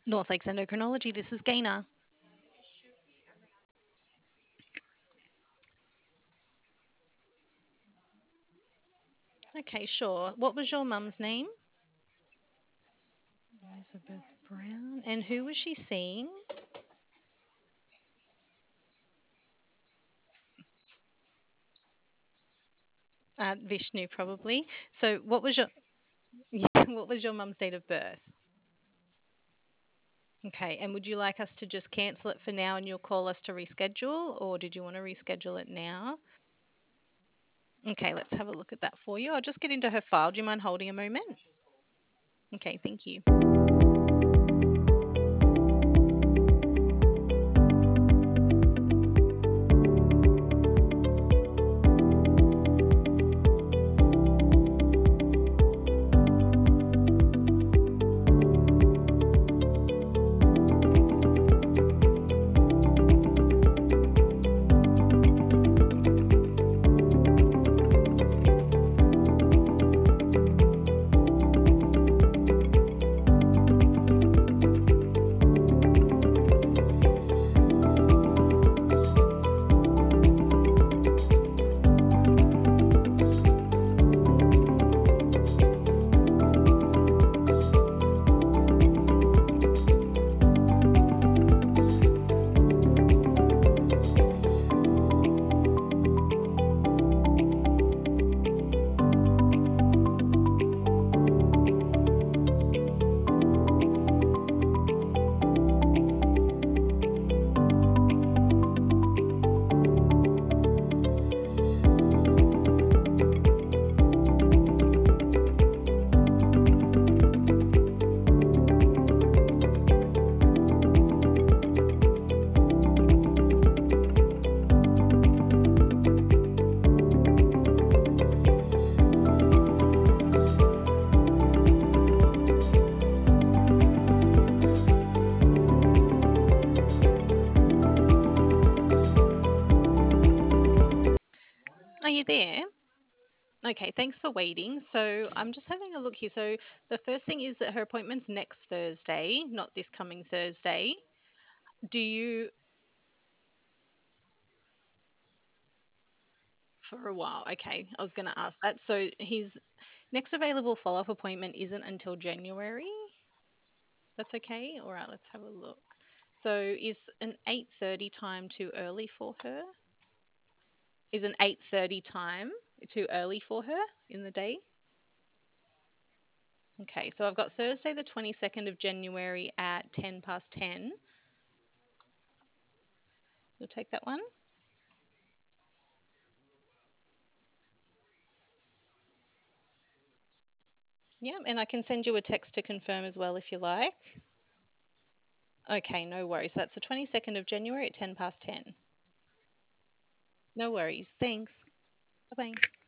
North Lakes Endocrinology, this is Gaina. Okay, sure. What was your mum's name? Elizabeth Brown. And who was she seeing? Vishnu, probably. So, what was your yeah, what was your mum's date of birth? Okay, and would you like us to just cancel it for now and you'll call us to reschedule, or did you want to reschedule it now? Okay, let's have a look at that for you. I'll just get into her file. Do you mind holding a moment? Okay, thank you. Are you there? Okay, thanks for waiting. So I'm just having a look here. So the first thing is that her appointment's next Thursday, not this coming Thursday. Do you, for a while? Okay, I was going to ask that. So his next available follow up appointment isn't until January. That's okay. All right, let's have a look. So is an 8:30 time too early for her? Is an 8:30 time too early for her in the day? Okay, so I've got Thursday the 22nd of January at 10 past 10. You'll take that one? Yeah, and I can send you a text to confirm as well if you like. Okay, no worries. So that's the 22nd of January at 10 past 10. No worries. Thanks. Bye bye.